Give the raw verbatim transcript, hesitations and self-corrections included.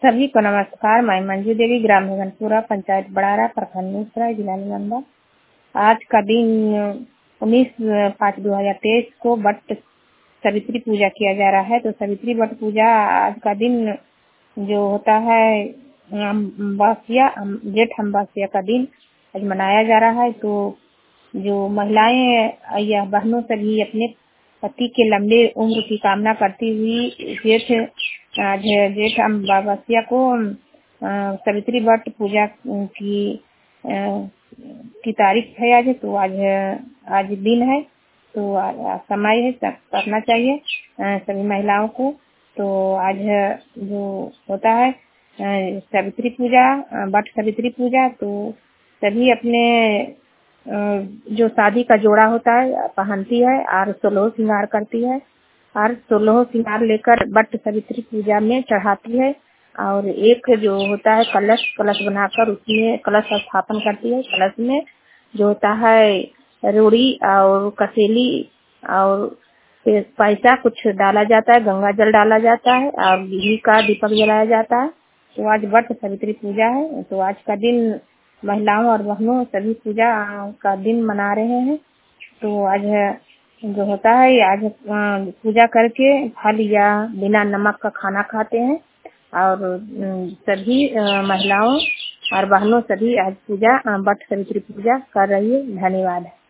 सभी को नमस्कार। मैं मंजू देवी, ग्राम हेमंतपुरा, पंचायत बड़ारा, प्रखंड मूसराय, जिला नालंदा। आज का दिन उन्नीस पाँच दो हजार तेईस को वट सावित्री पूजा किया जा रहा है। तो सावित्री वट पूजा आज का दिन जो होता है अमावस्या, जेठ अमावस्या का दिन आज मनाया जा रहा है। तो जो महिलाएं या बहनों सभी अपने पति के लंबे उम्र की कामना करती हुई जेठ आज जेठ अमावस्या को सावित्री वट पूजा की आ, की तारीख है आज। तो आज आज दिन है, तो आ, समय है, सब करना चाहिए आ, सभी महिलाओं को। तो आज जो होता है सावित्री पूजा, वट सावित्री पूजा, तो सभी अपने जो शादी का जोड़ा होता है पहनती है और सोलह श्रृंगार करती है और सोलह श्रृंगार लेकर वट सावित्री पूजा में चढ़ाती है। और एक जो होता है कलश कलश बनाकर उसमें कलश स्थापन करती है। कलश में जो होता है रोड़ी और कसेली और पैसा कुछ डाला जाता है, गंगा जल डाला जाता है और घी का दीपक जलाया जाता है। तो आज वट सावित्री पूजा है। तो आज का दिन महिलाओं और बहनों सभी पूजा का दिन मना रहे हैं। तो आज जो होता है आज पूजा करके फल या बिना नमक का खाना खाते हैं और सभी महिलाओं और बहनों सभी आज पूजा वट सावित्री पूजा कर रही है। धन्यवाद।